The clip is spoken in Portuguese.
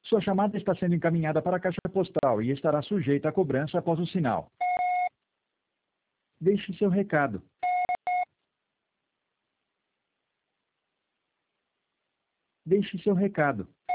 Sua chamada está sendo encaminhada para a caixa postal e estará sujeita a cobrança após o sinal. Deixe seu recado. Deixe seu recado.